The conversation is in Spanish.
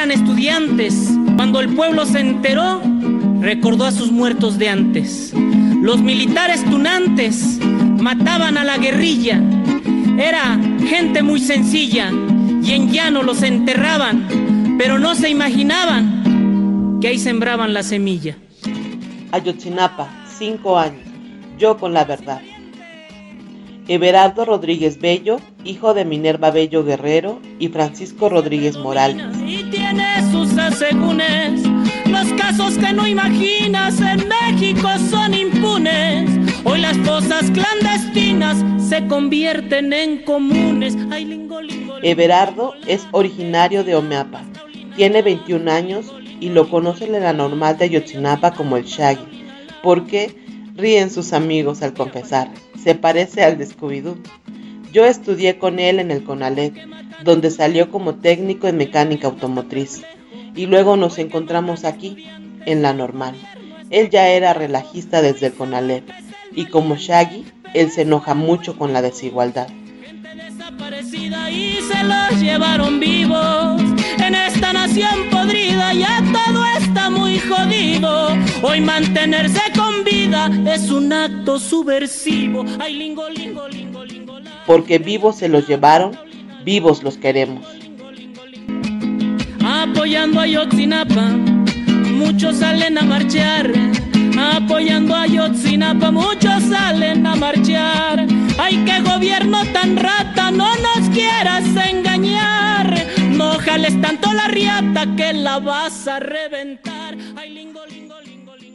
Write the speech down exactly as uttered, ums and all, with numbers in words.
eran estudiantes. Cuando el pueblo se enteró, recordó a sus muertos de antes. Los militares tunantes mataban a la guerrilla. Era gente muy sencilla y en llano los enterraban, pero no se imaginaban que ahí sembraban la semilla. Ayotzinapa, cinco años. Yo con la verdad. Everardo Rodríguez Bello, hijo de Minerva Bello Guerrero y Francisco Rodríguez Morales. Y tiene sus asegúnes. Los casos que no imaginas en México son impunes. Hoy las fosas clandestinas se convierten en comunes. Ay, lingo, lingo, lingo. Everardo es originario de Omeapa. Tiene veintiún años y lo conocen en la normal de Ayotzinapa como el Shaggy. Porque ríen sus amigos al confesar. Se parece al de Scooby-Doo. Yo estudié con él en el CONALEP, donde salió como técnico en mecánica automotriz. Y luego nos encontramos aquí, en la normal. Él ya era relajista desde el CONALEP. Y como Shaggy, él se enoja mucho con la desigualdad. Desaparecida y se los llevaron vivos. En esta nación podrida ya todo está muy jodido. Hoy mantenerse con vida es un acto subversivo. Ay, lingo, lingo, lingo, lingo, la... Porque vivos se los llevaron, vivos los queremos. Apoyando a Ayotzinapa, muchos salen a marchar. Apoyando a Ayotzinapa, muchos salen a marchar. Ay, qué gobierno tan rata, no nos quieras engañar. No jales tanto la riata que la vas a reventar. Ay, lingo, lingo.